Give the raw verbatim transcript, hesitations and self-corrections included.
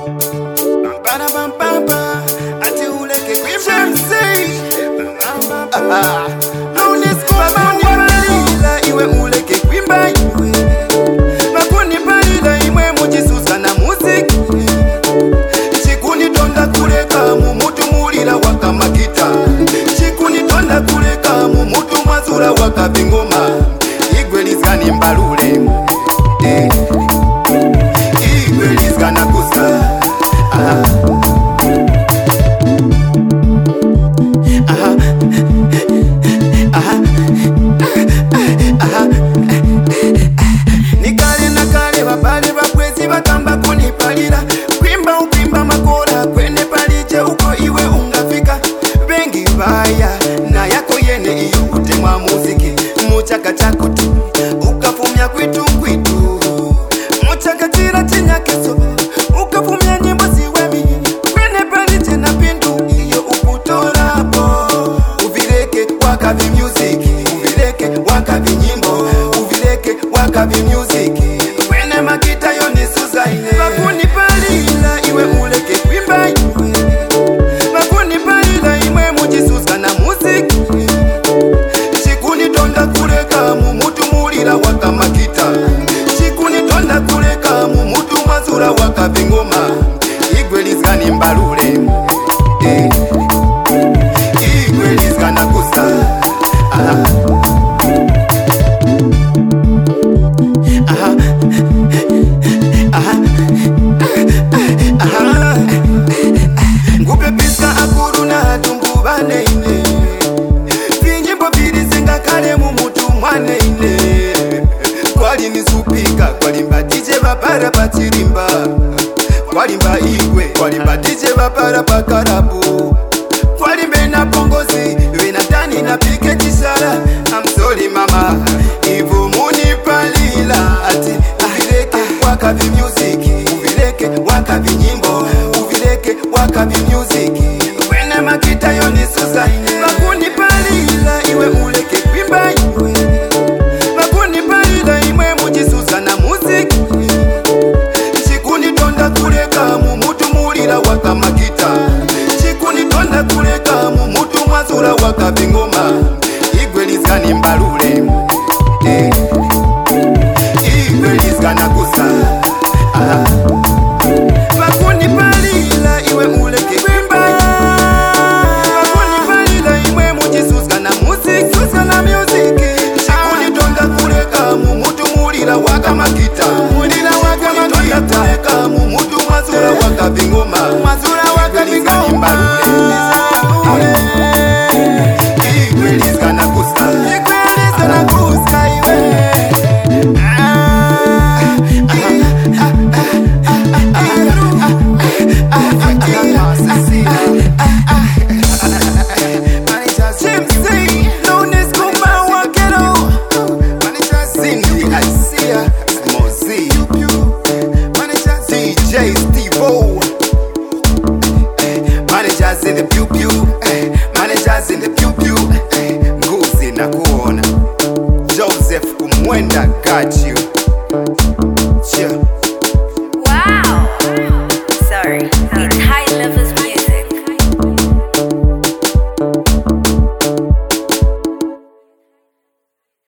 Bam bam bam bam, ati uleke kuimba mzee. Ah, lunes kwa balila iwe uleke kuimba iwe. Makuni balila imwe mujisusa na muziki. Chikuni tonda kuleka mumutu mulila waka makita. Chikuni tonda kuleka mumutu mazura waka bingoma. Igwe lizgani mbalule. Eh. Igwe lizgana kusa. Ah. Aha. Aha. Aha. Nikale na kale babale babwezi bakamba kunipalira. Kwimba ukwimba makora kwene palije uko iwe ungafika. Bengi baya na yako yene iyo kutemwa muziki. Muchaka chako tu ukafumya kwitu kwitu. Muchaka tira chinya keso ukafumya nyimbo ziwemi. Kwene palije na pindu iyo ukutorapo. Uvileke wakavi music, uvileke wakavi nyimbo, uvileke wakavi music. Kwene makita yoni suzaine bakuni palila iwe uleke kwimba iwe. Bakuni palila imwe mujisusa na muziki. Chikuni tonda kuleka mumutu mulila waka makita. Chikuni tonda kuleka mumutu mazura waka bingoma. Igwe lizgani mbalule. Eh. Igwe lizgana kusa. Aha. Aha. Aha. Aha. Ngupe pisa akuru na tumbu bane ine. Vinyimbo vilizinga kale mumutu mwane ine. Kwali nisupika, kwalimba D J bapara patirimba. Kwalimba igwe, kwalimba D J bapara pakarabu. Kwalimbe na pongozi, wena tani na pike chisara. I'm sorry mama, ivu muni palila. Ati uvileke wakavi music, uvileke wakavi nyimbo, uvileke wakavi music. Wena makita yoni suzaine bakuni palila iwe uleke kwimba iwe. Bakuni palila imwe mujisusa na muziki. Chikuni tonda kuleka mumutu mulila waka makita. Chikuni tonda kuleka mumutu mazura waka bingoma. Igwe lizgani mbalule. Eh. Igwe lizgana kusa. Ah. Bakuni palila iwe uleke kwimba. Bakuni palila imwe mujisusa na muziki. Susa na music. Chikuni tonda kuleka mumutu mulila waka makita. Mulila waka makita. Tonda kuleka mumutu mazura waka bingoma. Mazura waka bingoma. Igwe lizgana kusa. Igwe lizgana kusa iwe. Managers in the pew pew, eh. Managers in the pew pew, eh. Nguzi na kuona Joseph Kumwenda got you. Yeah.